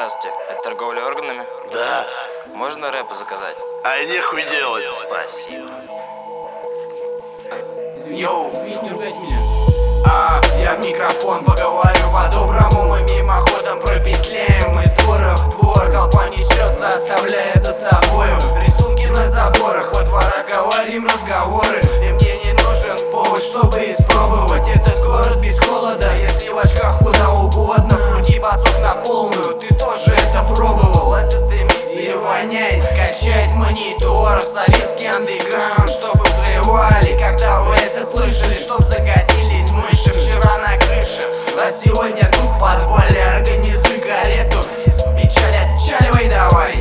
Здравствуйте, это торговля органами? Да. Можно рэпа заказать? А нехуй делать. Спасибо. Йоу, я в микрофон поговорю по-доброму. Мы мимоходом пропетляем из двора в двор. Толпа несет, заставляя за собою рисунки на заборах. Во двора говорим разговоры, и мне не нужен повод, чтобы испробовать этот город без холода. Если в очках куда угодно, вкрути басок на полную. Ты тоже это пробовал, это дымится и воняет. Качает монитор, советский андеграунд, чтобы взрывали, когда вы это слышали, чтоб загасились мыши. Вчера на крыше, а сегодня тут в подвале. Организуй карету, печаль, отчаливай давай.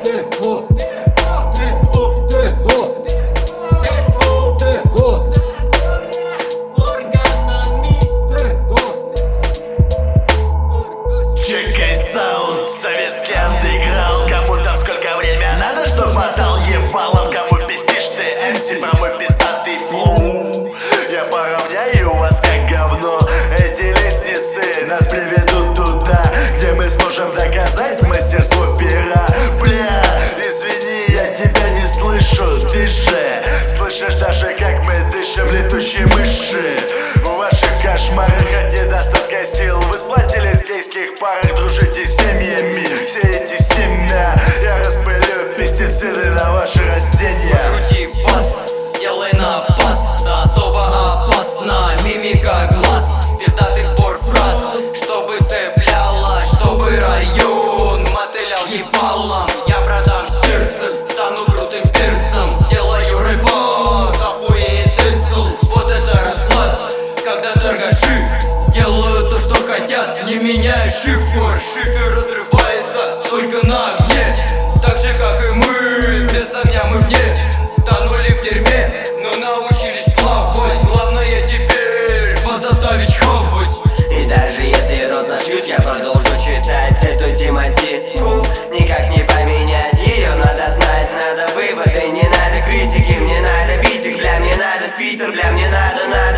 Чекай саунд, советский андеграунд. Кому там сколько время надо, чтоб мотал ебалом. Кому пиздишь ты, МС, про мой пиздатый флоу. Я поравняю вас как говно. Эти лестницы нас приведут туда, где мы сможем доказать мастерство пера. Бля, извини, я тебя не слышу. Ты же слышишь даже, как мы дышим, летучие мыши. В ваших кошмарах от недостатка сил вы сплотились в гейских парах, дружите с семьями. Все эти семья я распылю пестициды на ваши растения. Крути бас, делай напас, да особо опасно. Мимика глаз, пиздатый сбор фраз, чтобы цепляло, чтобы район мотылял ебалом. Я продам сердце, стану крутым перцем, сделаю рэпа, охуеет дысл. Вот это расклад, когда торгаши делают то, что хотят, не меняя шифр. Шифер разрывается только на огне, так же как и мы, без огня мы вне. Тонули в дерьме, но научились плавать. Главное теперь вас заставить хавать. И даже если рост зашьют, я продолжу читать эту тематику. Никак не поменять, ее надо знать. Надо выводы, не надо критики. Мне надо бить их, бля, мне надо в Питер. Бля, мне надо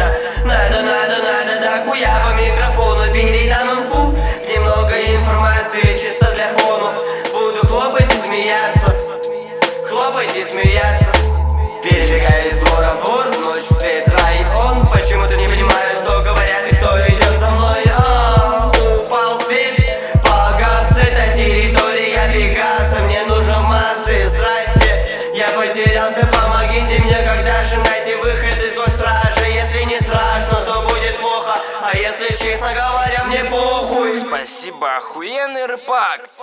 да хуя по микрофону. Передам инфу, где много информации, чисто для фона. Буду хлопать и смеяться, хлопать и смеяться. Перебегаю из двора в двор, ночь, свет, район. Почему ты не понимаешь, что говорят и кто идет за мной? Упал свет, погас, это территория Пегаса. Мне нужен массы, здрасте, я потерялся, помогите мне, когда же найти выход из госстражи. Если не страшно, то будет плохо, а если честно говоря, мне похуй. Спасибо, охуенный рэпак.